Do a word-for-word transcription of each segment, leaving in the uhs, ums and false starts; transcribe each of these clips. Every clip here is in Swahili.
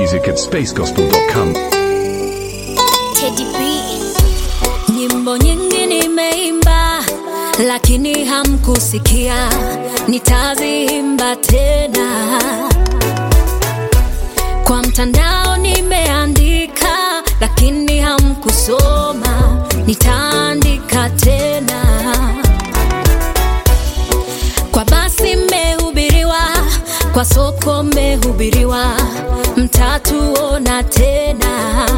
music at space gospel dot com. Teddy B. Nyimbo nyingi nimeimba, lakini hamkusikia, nitaziimba tena. Kwa mtandao nimeandika, lakini hamkusoma, nitaandika tena. Kwa basi mmehubiriwa, kwa soko mmehubiriwa, mtatuona tena.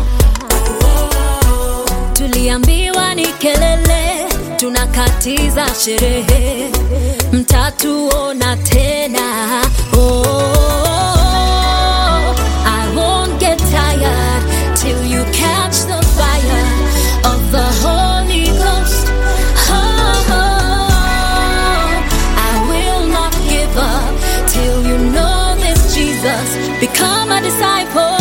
Tuliambiwa ni kelele, tunakatiza sherehe, mtatuona tena. Oh, I won't get tired till you catch the fire of the Holy Ghost. Oh, I will not give up till you know this Jesus. Become a disciple.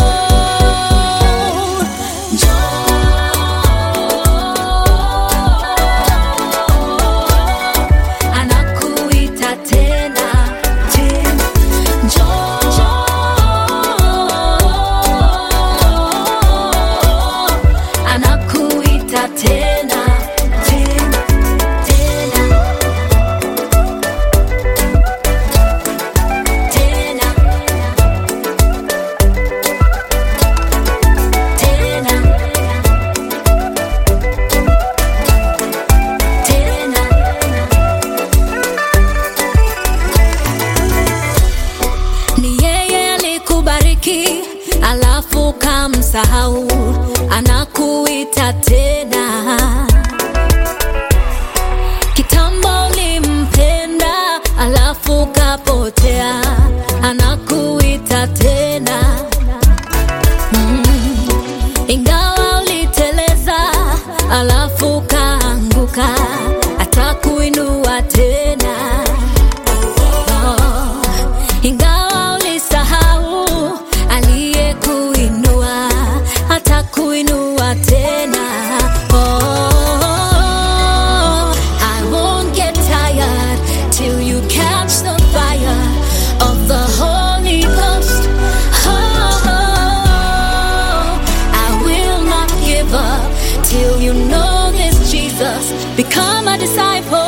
Alafu kamsahau, anakuita tena. Kitambo ulimpenda, alafu kapotea, anakuita tena. mm. Ingawa uliteleza, alafu kaanguka, atakuinua tena. oh. Ingawa ulisahau, aliyekuinua atakuinua tena. Oh, I won't get tired till you catch the fire of the Holy Ghost. Oh, I will not give up till you know this Jesus. Become a disciple.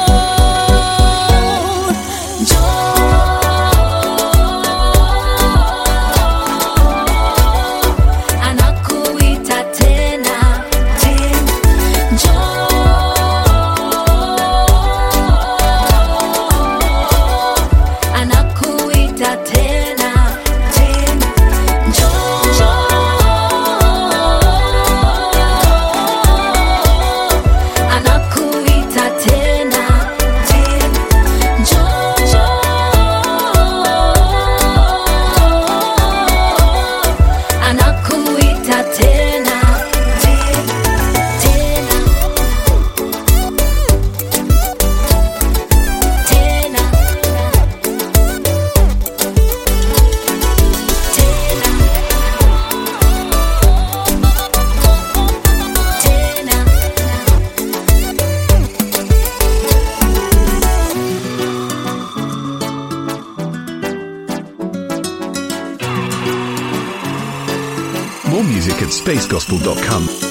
More music at space gospel dot com.